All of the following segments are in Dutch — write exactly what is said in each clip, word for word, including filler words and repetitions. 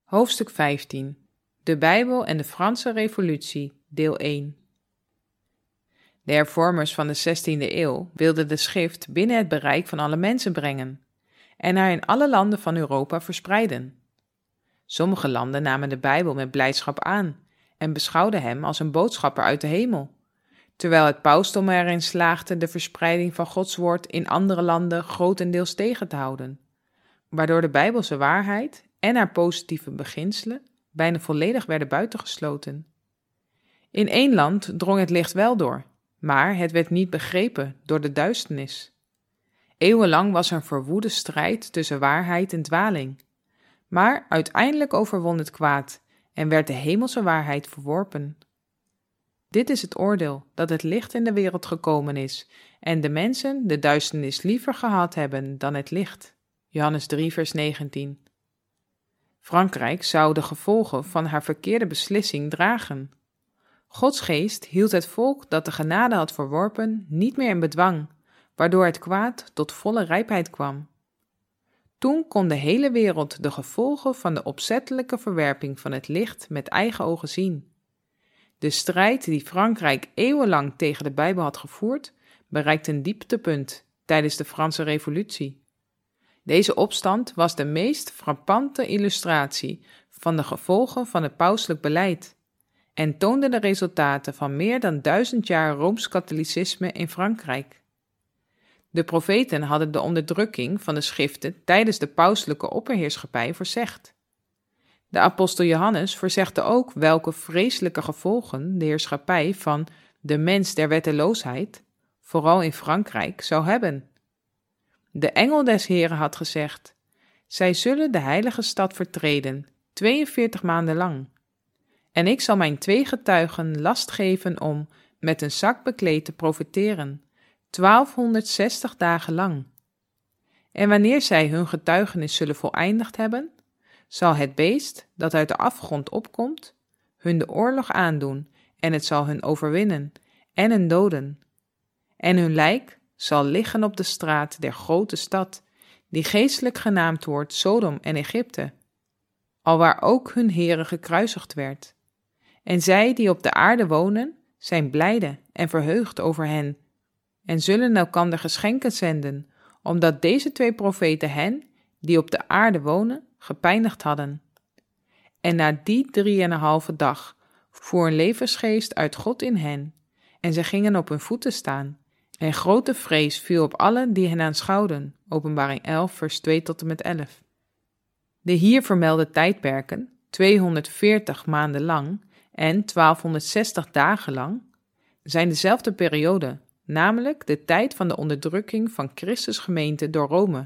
Hoofdstuk vijftien. De Bijbel en de Franse Revolutie, deel één. De hervormers van de zestiende eeuw wilden de schrift binnen het bereik van alle mensen brengen en haar in alle landen van Europa verspreiden. Sommige landen namen de Bijbel met blijdschap aan en beschouwden hem als een boodschapper uit de hemel, terwijl het pausdom erin slaagde de verspreiding van Gods woord in andere landen grotendeels tegen te houden, waardoor de Bijbelse waarheid en haar positieve beginselen bijna volledig werden buitengesloten. In één land drong het licht wel door, maar het werd niet begrepen door de duisternis. Eeuwenlang was er een verwoede strijd tussen waarheid en dwaling, maar uiteindelijk overwon het kwaad en werd de hemelse waarheid verworpen. Dit is het oordeel dat het licht in de wereld gekomen is en de mensen de duisternis liever gehad hebben dan het licht. Johannes drie vers negentien. Frankrijk zou de gevolgen van haar verkeerde beslissing dragen. Gods geest hield het volk dat de genade had verworpen niet meer in bedwang, waardoor het kwaad tot volle rijpheid kwam. Toen kon de hele wereld de gevolgen van de opzettelijke verwerping van het licht met eigen ogen zien. De strijd die Frankrijk eeuwenlang tegen de Bijbel had gevoerd, bereikte een dieptepunt tijdens de Franse Revolutie. Deze opstand was de meest frappante illustratie van de gevolgen van het pauselijk beleid en toonde de resultaten van meer dan duizend jaar Rooms-katholicisme in Frankrijk. De profeten hadden de onderdrukking van de schriften tijdens de pauselijke opperheerschappij voorzegd. De apostel Johannes voorzegde ook welke vreselijke gevolgen de heerschappij van de mens der wetteloosheid, vooral in Frankrijk, zou hebben. De engel des Heren had gezegd: zij zullen de heilige stad vertreden, tweeënveertig maanden lang. En ik zal mijn twee getuigen last geven om, met een zak bekleed te profeteren, twaalfhonderdzestig dagen lang. En wanneer zij hun getuigenis zullen voleindigd hebben, zal het beest, dat uit de afgrond opkomt, hun de oorlog aandoen, en het zal hun overwinnen, en hen doden. En hun lijk zal liggen op de straat der grote stad, die geestelijk genaamd wordt Sodom en Egypte, alwaar ook hun Heere gekruisigd werd. En zij die op de aarde wonen, zijn blijde en verheugd over hen, en zullen elkander geschenken zenden, omdat deze twee profeten hen, die op de aarde wonen, gepijnigd hadden. En na die drieënhalve dag voer een levensgeest uit God in hen, en zij gingen op hun voeten staan, en grote vrees viel op allen die hen aanschouwden. Openbaring elf vers twee tot en met elf. De hier vermelde tijdperken, tweehonderdveertig maanden lang en twaalfhonderdzestig dagen lang, zijn dezelfde periode, namelijk de tijd van de onderdrukking van Christus gemeente door Rome.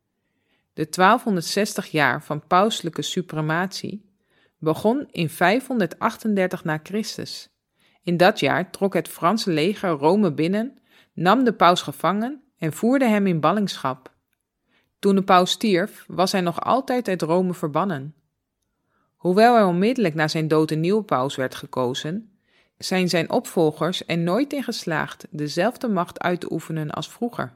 De twaalfhonderdzestig jaar van pauselijke suprematie begon in vijfhonderdachtendertig na Christus. In dat jaar trok het Franse leger Rome binnen, nam de paus gevangen en voerde hem in ballingschap. Toen de paus stierf, was hij nog altijd uit Rome verbannen. Hoewel er onmiddellijk na zijn dood een nieuwe paus werd gekozen, zijn zijn opvolgers er nooit in geslaagd dezelfde macht uit te oefenen als vroeger.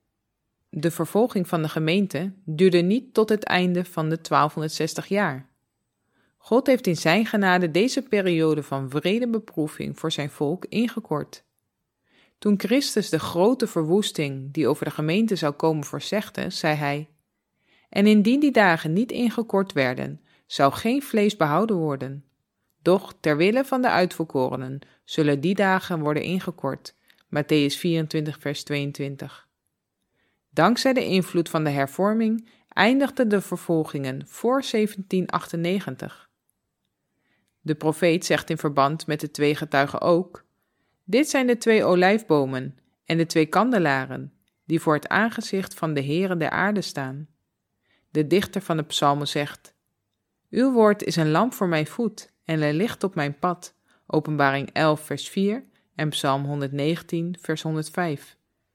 De vervolging van de gemeente duurde niet tot het einde van de twaalfhonderdzestig jaar. God heeft in zijn genade deze periode van wrede beproeving voor zijn volk ingekort. Toen Christus de grote verwoesting die over de gemeente zou komen voorzegde, zei hij: en indien die dagen niet ingekort werden, zou geen vlees behouden worden. Doch ter wille van de uitverkorenen zullen die dagen worden ingekort. Mattheüs vierentwintig vers tweeëntwintig. Dankzij de invloed van de hervorming eindigden de vervolgingen voor zeventien achtennegentig. De profeet zegt in verband met de twee getuigen ook: dit zijn de twee olijfbomen en de twee kandelaren, die voor het aangezicht van de Heere der aarde staan. De dichter van de psalmen zegt: uw woord is een lamp voor mijn voet en een licht op mijn pad. Openbaring elf vers vier en Psalm honderdnegentien vers honderdvijf.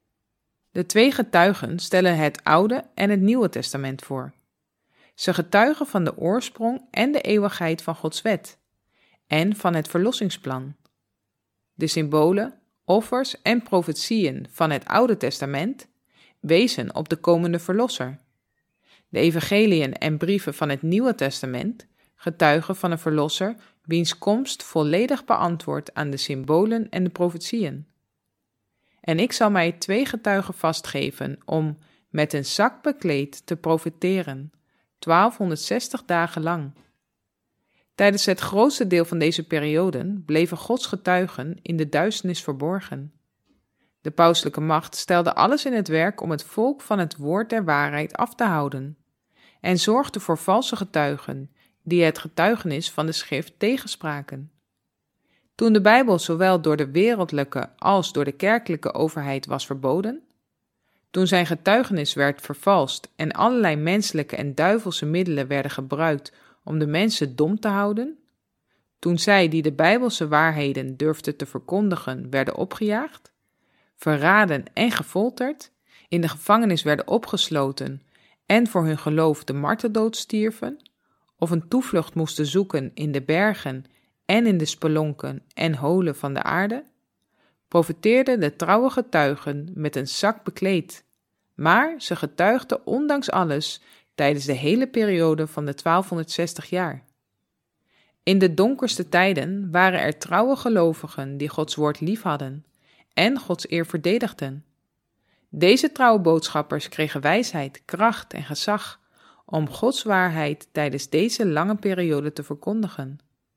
De twee getuigen stellen het Oude en het Nieuwe Testament voor. Ze getuigen van de oorsprong en de eeuwigheid van Gods wet en van het verlossingsplan. De symbolen, offers en profetieën van het Oude Testament wezen op de komende verlosser. De evangeliën en brieven van het Nieuwe Testament getuige van een verlosser wiens komst volledig beantwoordt aan de symbolen en de profetieën. En ik zal mij twee getuigen vastgeven om met een zak bekleed te profeteren, twaalfhonderdzestig dagen lang. Tijdens het grootste deel van deze perioden bleven Gods getuigen in de duisternis verborgen. De pauselijke macht stelde alles in het werk om het volk van het woord der waarheid af te houden en zorgde voor valse getuigen die het getuigenis van de schrift tegenspraken. Toen de Bijbel zowel door de wereldlijke als door de kerkelijke overheid was verboden, toen zijn getuigenis werd vervalst en allerlei menselijke en duivelse middelen werden gebruikt om de mensen dom te houden, toen zij die de Bijbelse waarheden durfden te verkondigen werden opgejaagd, verraden en gefolterd, in de gevangenis werden opgesloten en voor hun geloof de marteldood stierven, of een toevlucht moesten zoeken in de bergen en in de spelonken en holen van de aarde, profeteerden de trouwe getuigen met een zak bekleed, maar ze getuigden ondanks alles tijdens de hele periode van de twaalfhonderdzestig jaar. In de donkerste tijden waren er trouwe gelovigen die Gods woord lief hadden en Gods eer verdedigden. Deze trouwe boodschappers kregen wijsheid, kracht en gezag om Gods waarheid tijdens deze lange periode te verkondigen.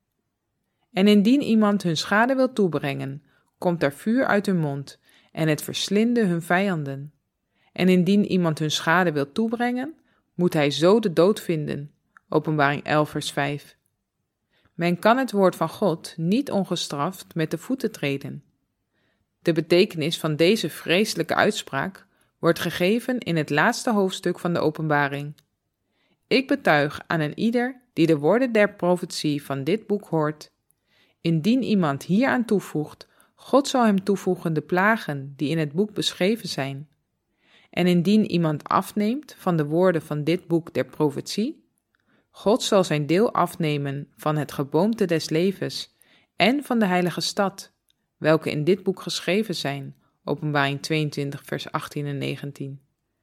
En indien iemand hun schade wil toebrengen, komt er vuur uit hun mond en het verslinde hun vijanden. En indien iemand hun schade wil toebrengen, moet hij zo de dood vinden. Openbaring elf vers vijf. Men kan het woord van God niet ongestraft met de voeten treden. De betekenis van deze vreselijke uitspraak wordt gegeven in het laatste hoofdstuk van de Openbaring. Ik betuig aan een ieder die de woorden der profetie van dit boek hoort. Indien iemand hieraan toevoegt, God zal hem toevoegen de plagen die in het boek beschreven zijn. En indien iemand afneemt van de woorden van dit boek der profetie, God zal zijn deel afnemen van het geboomte des levens en van de heilige stad, welke in dit boek geschreven zijn, Openbaring tweeëntwintig vers achttien en negentien.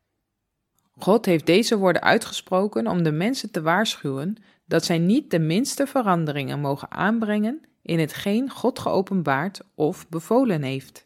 God heeft deze woorden uitgesproken om de mensen te waarschuwen dat zij niet de minste veranderingen mogen aanbrengen in hetgeen God geopenbaard of bevolen heeft.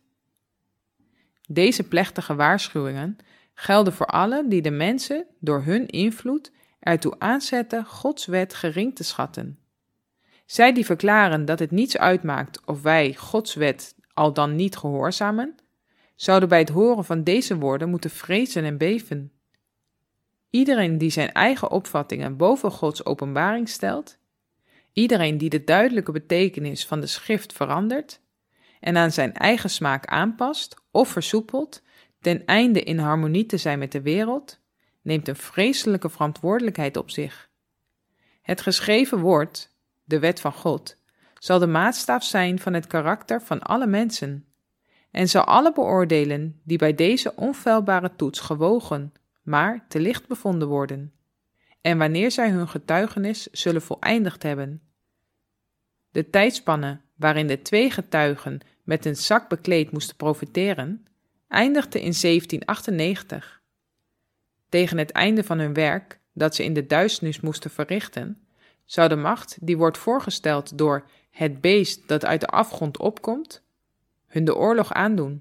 Deze plechtige waarschuwingen gelden voor allen die de mensen door hun invloed ertoe aanzetten Gods wet gering te schatten. Zij die verklaren dat het niets uitmaakt of wij Gods wet al dan niet gehoorzamen, zouden bij het horen van deze woorden moeten vrezen en beven. Iedereen die zijn eigen opvattingen boven Gods openbaring stelt, iedereen die de duidelijke betekenis van de schrift verandert en aan zijn eigen smaak aanpast of versoepelt, ten einde in harmonie te zijn met de wereld, neemt een vreselijke verantwoordelijkheid op zich. Het geschreven woord, de wet van God, zal de maatstaf zijn van het karakter van alle mensen en zal alle beoordelen die bij deze onfeilbare toets gewogen, maar te licht bevonden worden, en wanneer zij hun getuigenis zullen voleindigd hebben. De tijdspanne waarin de twee getuigen met een zak bekleed moesten profeteren, eindigde in zeventien achtennegentig. Tegen het einde van hun werk, dat ze in de duisternis moesten verrichten, zou de macht die wordt voorgesteld door het beest dat uit de afgrond opkomt, hun de oorlog aandoen.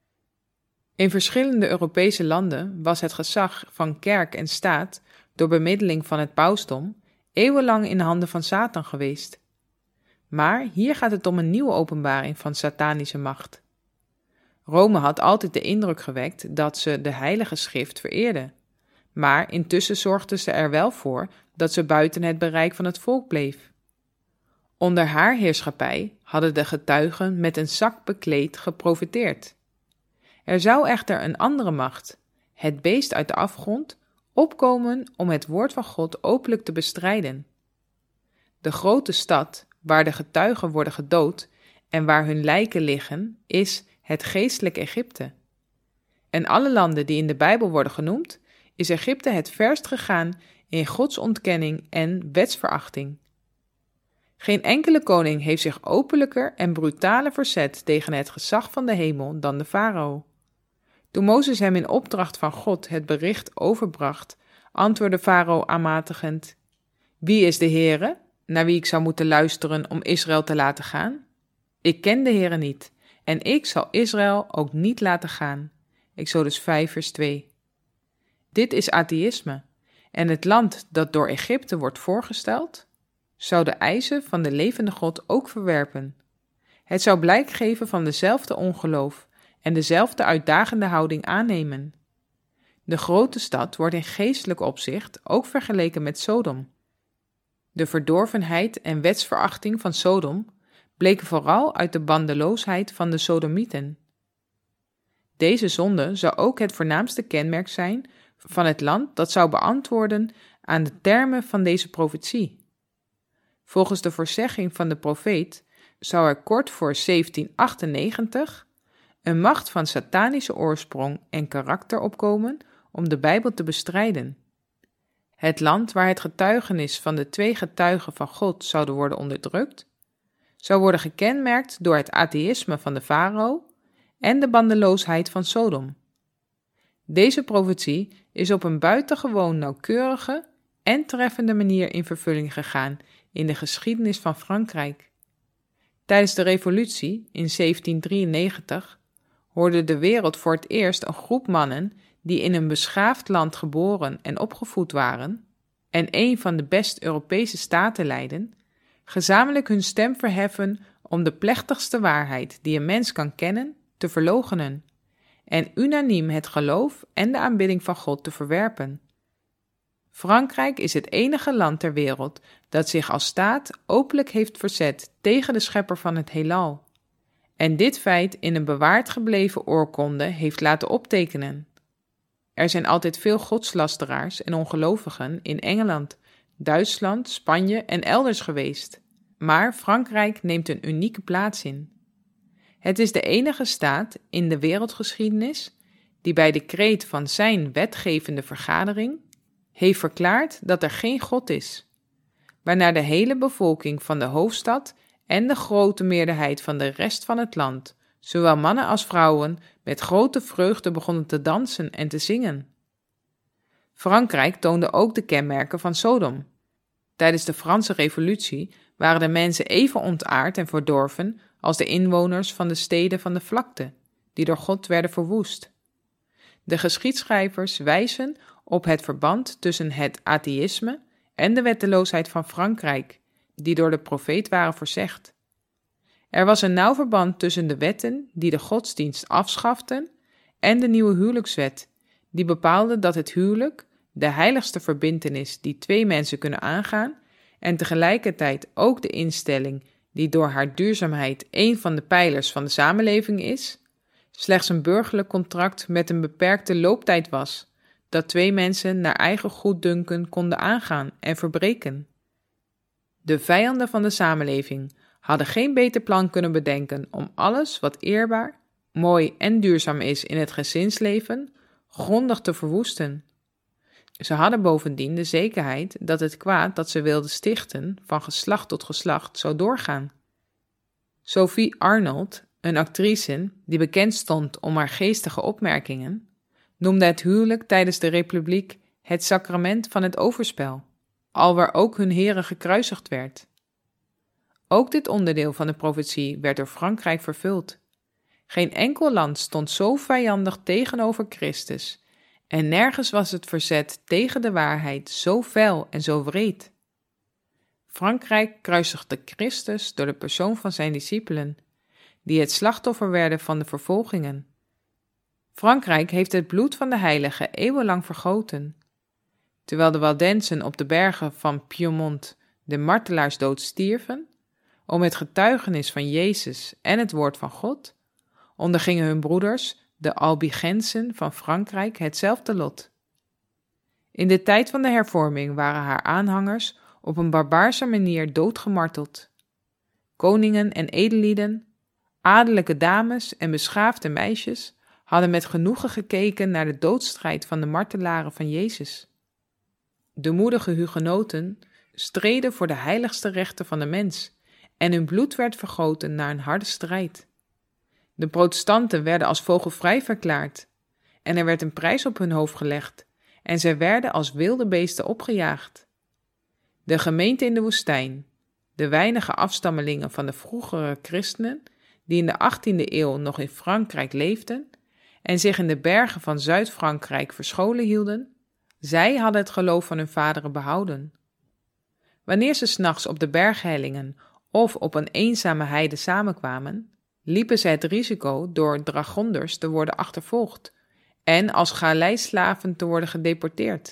In verschillende Europese landen was het gezag van kerk en staat door bemiddeling van het pausdom eeuwenlang in de handen van Satan geweest. Maar hier gaat het om een nieuwe openbaring van satanische macht. Rome had altijd de indruk gewekt dat ze de heilige schrift vereerde, maar intussen zorgden ze er wel voor dat ze buiten het bereik van het volk bleef. Onder haar heerschappij hadden de getuigen met een zak bekleed geprofeteerd. Er zou echter een andere macht, het beest uit de afgrond, opkomen om het woord van God openlijk te bestrijden. De grote stad, waar de getuigen worden gedood en waar hun lijken liggen, is het geestelijk Egypte. En alle landen die in de Bijbel worden genoemd, is Egypte het verst gegaan in Gods ontkenning en wetsverachting. Geen enkele koning heeft zich openlijker en brutaler verzet tegen het gezag van de hemel dan de farao. Toen Mozes hem in opdracht van God het bericht overbracht, antwoordde farao aanmatigend: Wie is de Heere, naar wie ik zou moeten luisteren om Israël te laten gaan? Ik ken de Heere niet, en ik zal Israël ook niet laten gaan. Exodus vijf vers twee. Dit is atheïsme, en het land dat door Egypte wordt voorgesteld, zou de eisen van de levende God ook verwerpen. Het zou blijk geven van dezelfde ongeloof en dezelfde uitdagende houding aannemen. De grote stad wordt in geestelijk opzicht ook vergeleken met Sodom. De verdorvenheid en wetsverachting van Sodom bleken vooral uit de bandeloosheid van de Sodomieten. Deze zonde zou ook het voornaamste kenmerk zijn van het land dat zou beantwoorden aan de termen van deze profetie. Volgens de voorzegging van de profeet zou er kort voor zeventien achtennegentig een macht van satanische oorsprong en karakter opkomen om de Bijbel te bestrijden. Het land waar het getuigenis van de twee getuigen van God zouden worden onderdrukt, zou worden gekenmerkt door het atheïsme van de farao en de bandeloosheid van Sodom. Deze profetie is op een buitengewoon nauwkeurige en treffende manier in vervulling gegaan in de geschiedenis van Frankrijk. Tijdens de revolutie in zeventien drieënnegentig hoorde de wereld voor het eerst een groep mannen die in een beschaafd land geboren en opgevoed waren en een van de best Europese staten leidden, gezamenlijk hun stem verheffen om de plechtigste waarheid die een mens kan kennen te verloochenen en unaniem het geloof en de aanbidding van God te verwerpen. Frankrijk is het enige land ter wereld dat zich als staat openlijk heeft verzet tegen de schepper van het heelal en dit feit in een bewaard gebleven oorkonde heeft laten optekenen. Er zijn altijd veel godslasteraars en ongelovigen in Engeland, Duitsland, Spanje en elders geweest, maar Frankrijk neemt een unieke plaats in. Het is de enige staat in de wereldgeschiedenis die bij decreet van zijn wetgevende vergadering heeft verklaard dat er geen God is, waarna de hele bevolking van de hoofdstad en de grote meerderheid van de rest van het land, zowel mannen als vrouwen, met grote vreugde begonnen te dansen en te zingen. Frankrijk toonde ook de kenmerken van Sodom. Tijdens de Franse Revolutie waren de mensen even ontaard en verdorven als de inwoners van de steden van de vlakte, die door God werden verwoest. De geschiedschrijvers wijzen op het verband tussen het atheïsme en de wetteloosheid van Frankrijk, die door de profeet waren voorzegd. Er was een nauw verband tussen de wetten die de godsdienst afschaften en de nieuwe huwelijkswet, die bepaalde dat het huwelijk, de heiligste verbintenis die twee mensen kunnen aangaan, en tegelijkertijd ook de instelling die door haar duurzaamheid een van de pijlers van de samenleving is, slechts een burgerlijk contract met een beperkte looptijd was, dat twee mensen naar eigen goeddunken konden aangaan en verbreken. De vijanden van de samenleving hadden geen beter plan kunnen bedenken om alles wat eerbaar, mooi en duurzaam is in het gezinsleven grondig te verwoesten. Ze hadden bovendien de zekerheid dat het kwaad dat ze wilden stichten van geslacht tot geslacht zou doorgaan. Sophie Arnold, een actrice die bekend stond om haar geestige opmerkingen, noemde het huwelijk tijdens de Republiek het sacrament van het overspel, alwaar ook hun Here gekruisigd werd. Ook dit onderdeel van de profetie werd door Frankrijk vervuld. Geen enkel land stond zo vijandig tegenover Christus en nergens was het verzet tegen de waarheid zo fel en zo wreed. Frankrijk kruisigde Christus door de persoon van zijn discipelen, die het slachtoffer werden van de vervolgingen. Frankrijk heeft het bloed van de heiligen eeuwenlang vergoten. Terwijl de Waldensen op de bergen van Piemont de martelaarsdood stierven, om het getuigenis van Jezus en het woord van God, ondergingen hun broeders, de Albigensen van Frankrijk, hetzelfde lot. In de tijd van de hervorming waren haar aanhangers op een barbaarse manier doodgemarteld. Koningen en edellieden, adellijke dames en beschaafde meisjes hadden met genoegen gekeken naar de doodstrijd van de martelaren van Jezus. De moedige hugenoten streden voor de heiligste rechten van de mens en hun bloed werd vergoten na een harde strijd. De protestanten werden als vogelvrij verklaard en er werd een prijs op hun hoofd gelegd en zij werden als wilde beesten opgejaagd. De gemeente in de woestijn, de weinige afstammelingen van de vroegere christenen, die in de achttiende eeuw nog in Frankrijk leefden en zich in de bergen van Zuid-Frankrijk verscholen hielden, zij hadden het geloof van hun vaderen behouden. Wanneer ze 's nachts op de berghellingen of op een eenzame heide samenkwamen, liepen ze het risico door dragonders te worden achtervolgd en als galeislaven te worden gedeporteerd.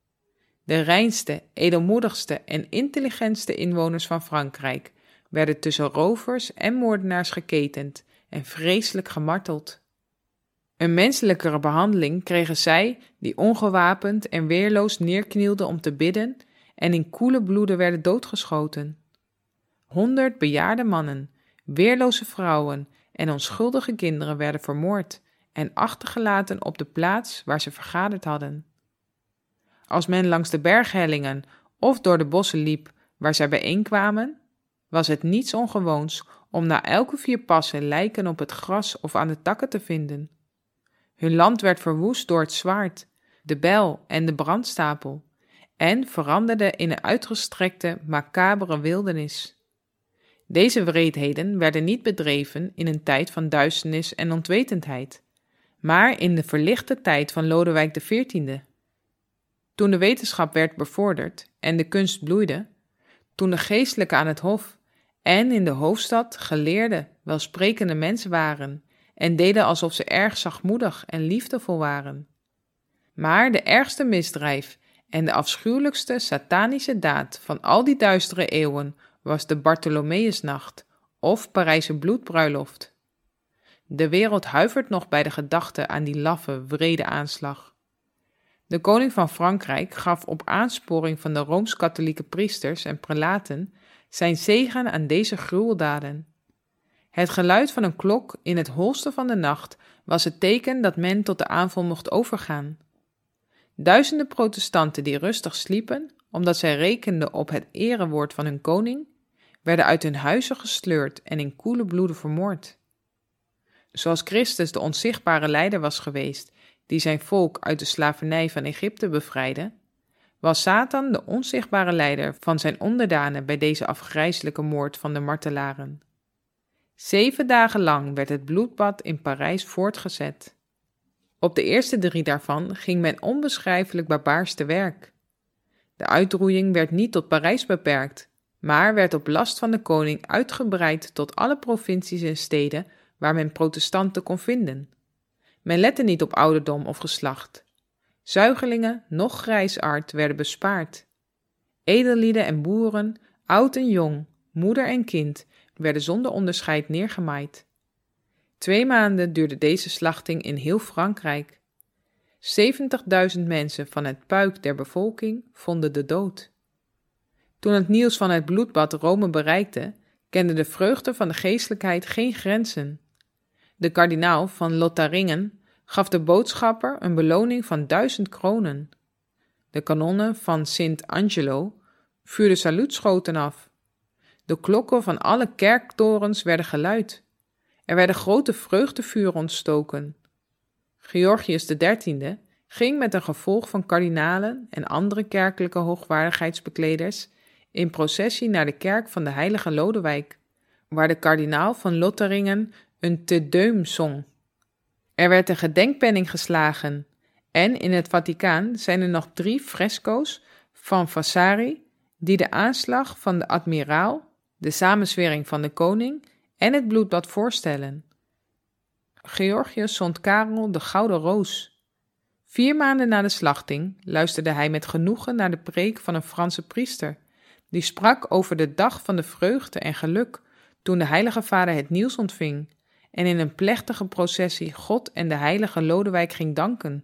De reinste, edelmoedigste en intelligentste inwoners van Frankrijk werden tussen rovers en moordenaars geketend en vreselijk gemarteld. Een menselijkere behandeling kregen zij die ongewapend en weerloos neerknielden om te bidden en in koele bloeden werden doodgeschoten. Honderd bejaarde mannen, weerloze vrouwen en onschuldige kinderen werden vermoord en achtergelaten op de plaats waar ze vergaderd hadden. Als men langs de berghellingen of door de bossen liep waar zij bijeenkwamen, was het niets ongewoons om na elke vier passen lijken op het gras of aan de takken te vinden. Hun land werd verwoest door het zwaard, de bijl en de brandstapel en veranderde in een uitgestrekte, macabere wildernis. Deze wreedheden werden niet bedreven in een tijd van duisternis en onwetendheid, maar in de verlichte tijd van Lodewijk de veertiende. Toen de wetenschap werd bevorderd en de kunst bloeide, toen de geestelijken aan het hof en in de hoofdstad geleerde, welsprekende mensen waren en deden alsof ze erg zachtmoedig en liefdevol waren. Maar de ergste misdrijf en de afschuwelijkste satanische daad van al die duistere eeuwen was de Bartholomeusnacht of Parijse bloedbruiloft. De wereld huivert nog bij de gedachte aan die laffe, wrede aanslag. De koning van Frankrijk gaf op aansporing van de rooms-katholieke priesters en prelaten zijn zegen aan deze gruweldaden. Het geluid van een klok in het holste van de nacht was het teken dat men tot de aanval mocht overgaan. Duizenden protestanten die rustig sliepen, omdat zij rekenden op het erewoord van hun koning, werden uit hun huizen gesleurd en in koele bloeden vermoord. Zoals Christus de onzichtbare leider was geweest, die zijn volk uit de slavernij van Egypte bevrijdde, was Satan de onzichtbare leider van zijn onderdanen bij deze afgrijselijke moord van de martelaren. Zeven dagen lang werd het bloedbad in Parijs voortgezet. Op de eerste drie daarvan ging men onbeschrijfelijk barbaars te werk. De uitroeiing werd niet tot Parijs beperkt, maar werd op last van de koning uitgebreid tot alle provincies en steden waar men protestanten kon vinden. Men lette niet op ouderdom of geslacht. Zuigelingen, noch grijsaard werden bespaard. Edellieden en boeren, oud en jong, moeder en kind, werden zonder onderscheid neergemaaid. Twee maanden duurde deze slachting in heel Frankrijk. zeventigduizend mensen van het puik der bevolking vonden de dood. Toen het nieuws van het bloedbad Rome bereikte, kende de vreugde van de geestelijkheid geen grenzen. De kardinaal van Lotharingen gaf de boodschapper een beloning van duizend kronen. De kanonnen van Sint-Angelo vuurden saluutschoten af. De klokken van alle kerktorens werden geluid. Er werden grote vreugdevuren ontstoken. Georgius de dertiende ging met een gevolg van kardinalen en andere kerkelijke hoogwaardigheidsbekleders in processie naar de kerk van de heilige Lodewijk, waar de kardinaal van Lotharingen een Te Deum zong. Er werd een gedenkpenning geslagen en in het Vaticaan zijn er nog drie fresco's van Vasari die de aanslag van de admiraal, de samenzwering van de koning en het bloedbad voorstellen. Georgius zond Karel de Gouden Roos. Vier maanden na de slachting luisterde hij met genoegen naar de preek van een Franse priester, die sprak over de dag van de vreugde en geluk toen de heilige vader het nieuws ontving en in een plechtige processie God en de heilige Lodewijk ging danken.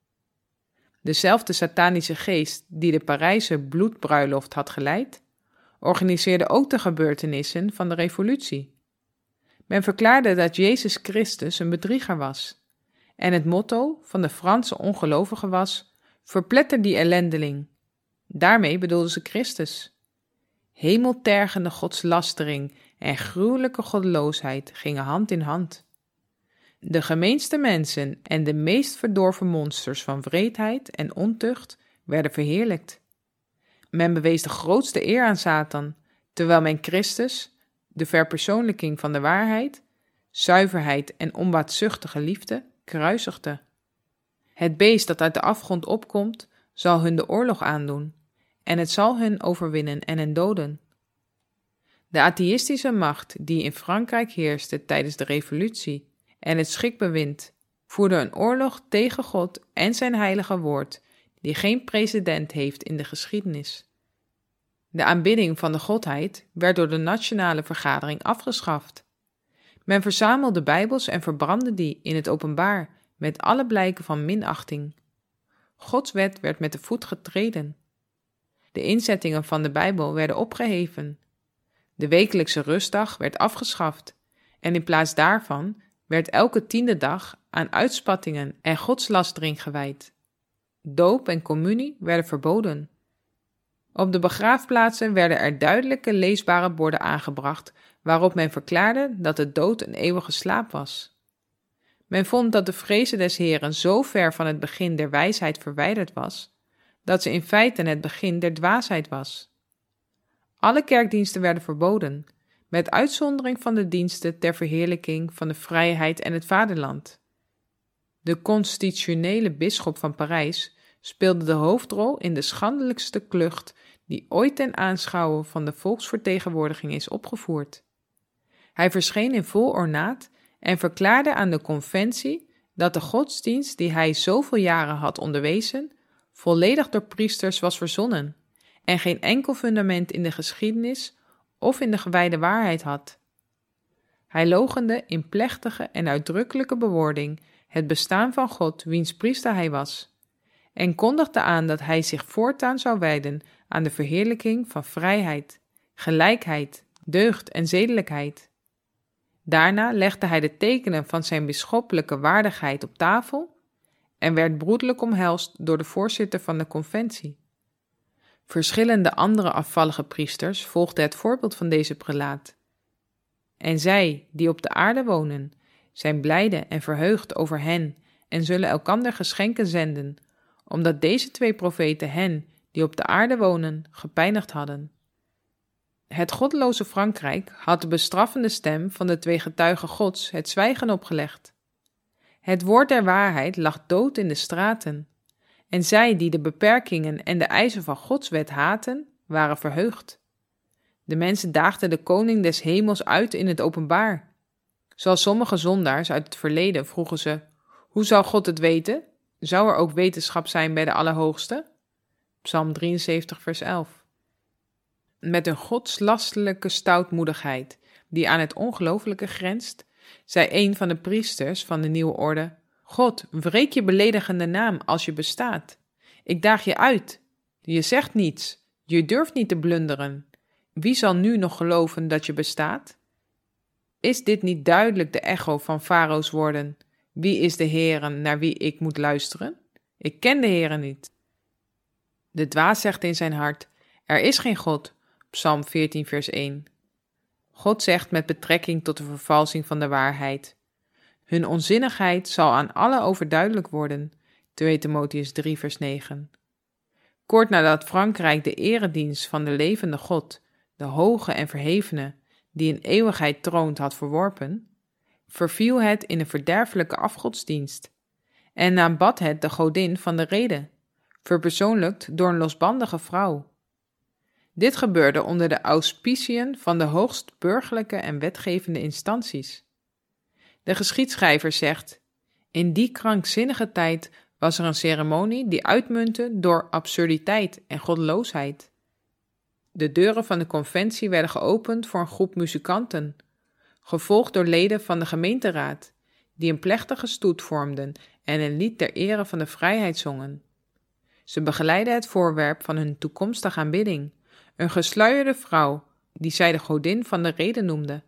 Dezelfde satanische geest die de Parijse bloedbruiloft had geleid, organiseerde ook de gebeurtenissen van de revolutie. Men verklaarde dat Jezus Christus een bedrieger was en het motto van de Franse ongelovigen was: verpletter die ellendeling. Daarmee bedoelden ze Christus. Hemeltergende godslastering en gruwelijke goddeloosheid gingen hand in hand. De gemeenste mensen en de meest verdorven monsters van wreedheid en ontucht werden verheerlijkt. Men bewees de grootste eer aan Satan, terwijl men Christus, de verpersoonlijking van de waarheid, zuiverheid en onbaatzuchtige liefde, kruisigde. Het beest dat uit de afgrond opkomt, zal hun de oorlog aandoen, en het zal hun overwinnen en hen doden. De atheïstische macht die in Frankrijk heerste tijdens de revolutie en het schrikbewind, voerde een oorlog tegen God en zijn heilige woord, die geen precedent heeft in de geschiedenis. De aanbidding van de godheid werd door de nationale vergadering afgeschaft. Men verzamelde bijbels en verbrandde die in het openbaar met alle blijken van minachting. Gods wet werd met de voet getreden. De inzettingen van de Bijbel werden opgeheven. De wekelijkse rustdag werd afgeschaft en in plaats daarvan werd elke tiende dag aan uitspattingen en godslastering gewijd. Doop en communie werden verboden. Op de begraafplaatsen werden er duidelijke leesbare borden aangebracht waarop men verklaarde dat de dood een eeuwige slaap was. Men vond dat de vreze des Heren zo ver van het begin der wijsheid verwijderd was, dat ze in feite het begin der dwaasheid was. Alle kerkdiensten werden verboden, met uitzondering van de diensten ter verheerlijking van de vrijheid en het vaderland. De constitutionele bisschop van Parijs speelde de hoofdrol in de schandelijkste klucht die ooit ten aanschouwen van de volksvertegenwoordiging is opgevoerd. Hij verscheen in vol ornaat en verklaarde aan de conventie dat de godsdienst die hij zoveel jaren had onderwezen, volledig door priesters was verzonnen en geen enkel fundament in de geschiedenis of in de gewijde waarheid had. Hij loochende in plechtige en uitdrukkelijke bewoording het bestaan van God, wiens priester hij was, en kondigde aan dat hij zich voortaan zou wijden aan de verheerlijking van vrijheid, gelijkheid, deugd en zedelijkheid. Daarna legde hij de tekenen van zijn bisschoppelijke waardigheid op tafel en werd broederlijk omhelst door de voorzitter van de conventie. Verschillende andere afvallige priesters volgden het voorbeeld van deze prelaat. En zij, die op de aarde wonen, zijn blijde en verheugd over hen en zullen elkander geschenken zenden, omdat deze twee profeten hen, die op de aarde wonen, gepijnigd hadden. Het goddeloze Frankrijk had de bestraffende stem van de twee getuigen Gods het zwijgen opgelegd. Het woord der waarheid lag dood in de straten, en zij die de beperkingen en de eisen van Gods wet haatten, waren verheugd. De mensen daagden de koning des hemels uit in het openbaar. Zoals sommige zondaars uit het verleden vroegen ze, hoe zou God het weten? Zou er ook wetenschap zijn bij de Allerhoogste? Psalm drieënzeventig vers elf. Met een godslastelijke stoutmoedigheid, die aan het ongelooflijke grenst, zei een van de priesters van de nieuwe orde, God, wreek je beledigende naam als je bestaat. Ik daag je uit. Je zegt niets. Je durft niet te blunderen. Wie zal nu nog geloven dat je bestaat? Is dit niet duidelijk de echo van Farao's woorden? Wie is de Heere naar wie ik moet luisteren? Ik ken de Heere niet. De dwaas zegt in zijn hart, er is geen God. Psalm veertien vers één. God zegt met betrekking tot de vervalsing van de waarheid. Hun onzinnigheid zal aan alle overduidelijk worden. tweede Timotheüs drie vers negen. Kort nadat Frankrijk de eredienst van de levende God, de hoge en verhevene, die in eeuwigheid troont, had verworpen, verviel het in een verderfelijke afgodsdienst en aanbad het de godin van de rede, verpersoonlijkt door een losbandige vrouw. Dit gebeurde onder de auspiciën van de hoogst burgerlijke en wetgevende instanties. De geschiedschrijver zegt, in die krankzinnige tijd was er een ceremonie die uitmuntte door absurditeit en goddeloosheid. De deuren van de conventie werden geopend voor een groep muzikanten, gevolgd door leden van de gemeenteraad, die een plechtige stoet vormden en een lied ter ere van de vrijheid zongen. Ze begeleidden het voorwerp van hun toekomstige aanbidding, een gesluierde vrouw, die zij de godin van de rede noemde.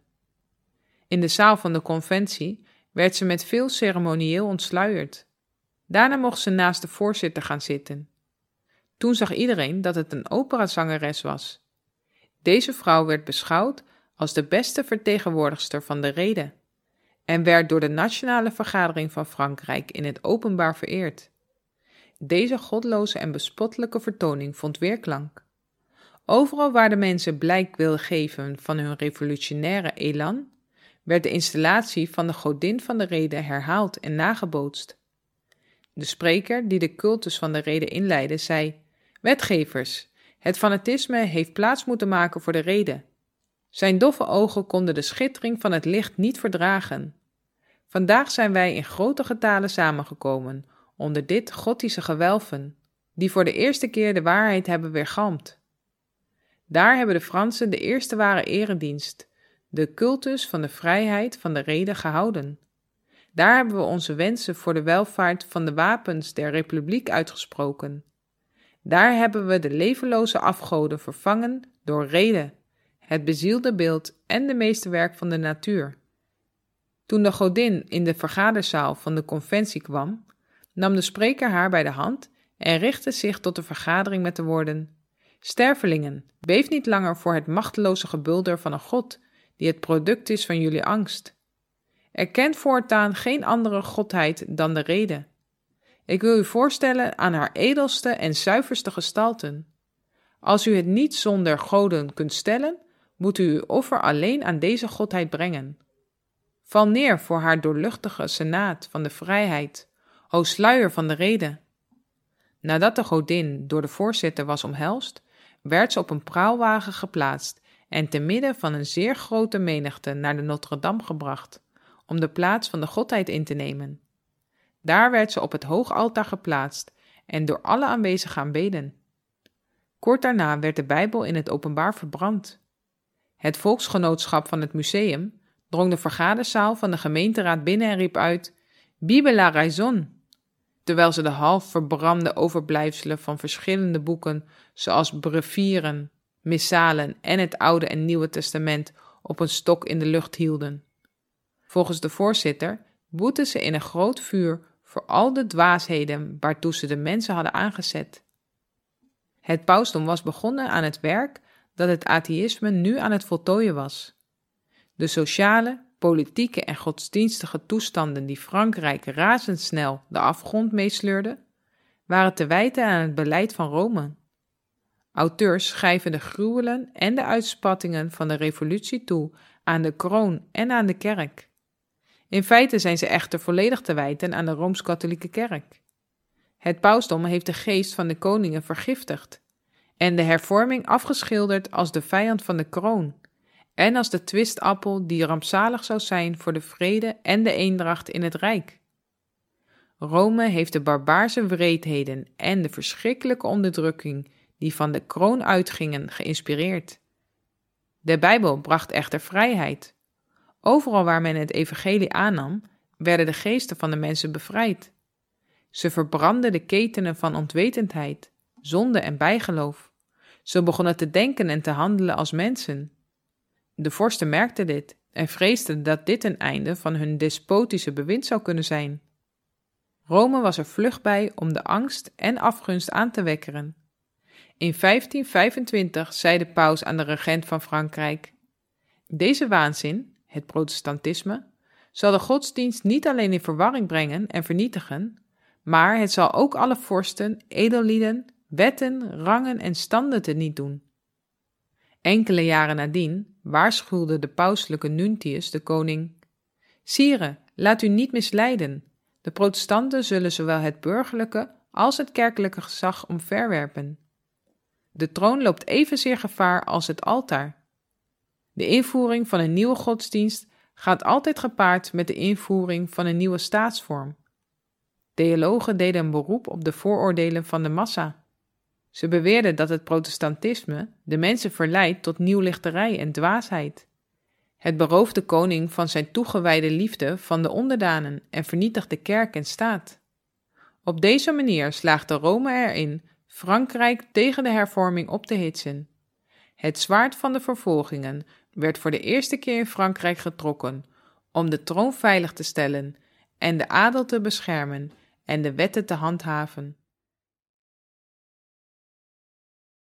In de zaal van de conventie werd ze met veel ceremonieel ontsluierd. Daarna mocht ze naast de voorzitter gaan zitten. Toen zag iedereen dat het een operazangeres was. Deze vrouw werd beschouwd als de beste vertegenwoordigster van de rede en werd door de nationale vergadering van Frankrijk in het openbaar vereerd. Deze godloze en bespottelijke vertoning vond weerklank. Overal waar de mensen blijk wilden geven van hun revolutionaire elan, werd de installatie van de godin van de rede herhaald en nagebootst. De spreker die de cultus van de rede inleidde, zei: Wetgevers, het fanatisme heeft plaats moeten maken voor de rede. Zijn doffe ogen konden de schittering van het licht niet verdragen. Vandaag zijn wij in grote getalen samengekomen onder dit gotische gewelven, die voor de eerste keer de waarheid hebben weergalmd. Daar hebben de Fransen de eerste ware eredienst, de cultus van de vrijheid van de rede, gehouden. Daar hebben we onze wensen voor de welvaart van de wapens der republiek uitgesproken. Daar hebben we de levenloze afgoden vervangen door rede, het bezielde beeld en de meesterwerk van de natuur. Toen de godin in de vergaderzaal van de conventie kwam, nam de spreker haar bij de hand en richtte zich tot de vergadering met de woorden: Stervelingen, beef niet langer voor het machteloze gebulder van een god die het product is van jullie angst. Erkent voortaan geen andere godheid dan de rede. Ik wil u voorstellen aan haar edelste en zuiverste gestalten. Als u het niet zonder goden kunt stellen, moet u uw offer alleen aan deze godheid brengen. Val neer voor haar doorluchtige senaat van de vrijheid, o sluier van de rede. Nadat de godin door de voorzitter was omhelst, werd ze op een praalwagen geplaatst en te midden van een zeer grote menigte naar de Notre-Dame gebracht, om de plaats van de godheid in te nemen. Daar werd ze op het hoogaltaar geplaatst en door alle aanwezigen aanbeden. Kort daarna werd de Bijbel in het openbaar verbrand. Het volksgenootschap van het museum drong de vergaderzaal van de gemeenteraad binnen en riep uit: Bible la raison, terwijl ze de half verbrande overblijfselen van verschillende boeken, zoals brevieren, missalen en het Oude en Nieuwe Testament, op een stok in de lucht hielden. Volgens de voorzitter boetten ze in een groot vuur voor al de dwaasheden waartoe ze de mensen hadden aangezet. Het pausdom was begonnen aan het werk dat het atheïsme nu aan het voltooien was. De sociale, politieke en godsdienstige toestanden die Frankrijk razendsnel de afgrond meesleurden, waren te wijten aan het beleid van Rome. Auteurs schrijven de gruwelen en de uitspattingen van de revolutie toe aan de kroon en aan de kerk. In feite zijn ze echter volledig te wijten aan de Rooms-Katholieke Kerk. Het pausdom heeft de geest van de koningen vergiftigd en de hervorming afgeschilderd als de vijand van de kroon en als de twistappel die rampzalig zou zijn voor de vrede en de eendracht in het Rijk. Rome heeft de barbaarse wreedheden en de verschrikkelijke onderdrukking die van de kroon uitgingen geïnspireerd. De Bijbel bracht echter vrijheid. Overal waar men het evangelie aannam, werden de geesten van de mensen bevrijd. Ze verbrandden de ketenen van onwetendheid, zonde en bijgeloof. Ze begonnen te denken en te handelen als mensen. De vorsten merkten dit en vreesden dat dit een einde van hun despotische bewind zou kunnen zijn. Rome was er vlug bij om de angst en afgunst aan te wekkeren. In vijftien vijfentwintig zei de paus aan de regent van Frankrijk: Deze waanzin, het protestantisme, zal de godsdienst niet alleen in verwarring brengen en vernietigen, maar het zal ook alle vorsten, edellieden, wetten, rangen en standen teniet doen. Enkele jaren nadien waarschuwde de pauselijke Nuntius de koning: Sire, laat u niet misleiden. De protestanten zullen zowel het burgerlijke als het kerkelijke gezag omverwerpen. De troon loopt evenzeer gevaar als het altaar. De invoering van een nieuwe godsdienst gaat altijd gepaard met de invoering van een nieuwe staatsvorm. Theologen deden een beroep op de vooroordelen van de massa. Ze beweerden dat het protestantisme de mensen verleidt tot nieuwlichterij en dwaasheid. Het berooft de koning van zijn toegewijde liefde van de onderdanen en vernietigt de kerk en staat. Op deze manier slaagde Rome erin Frankrijk tegen de hervorming op te hitsen. Het zwaard van de vervolgingen werd voor de eerste keer in Frankrijk getrokken om de troon veilig te stellen en de adel te beschermen en de wetten te handhaven.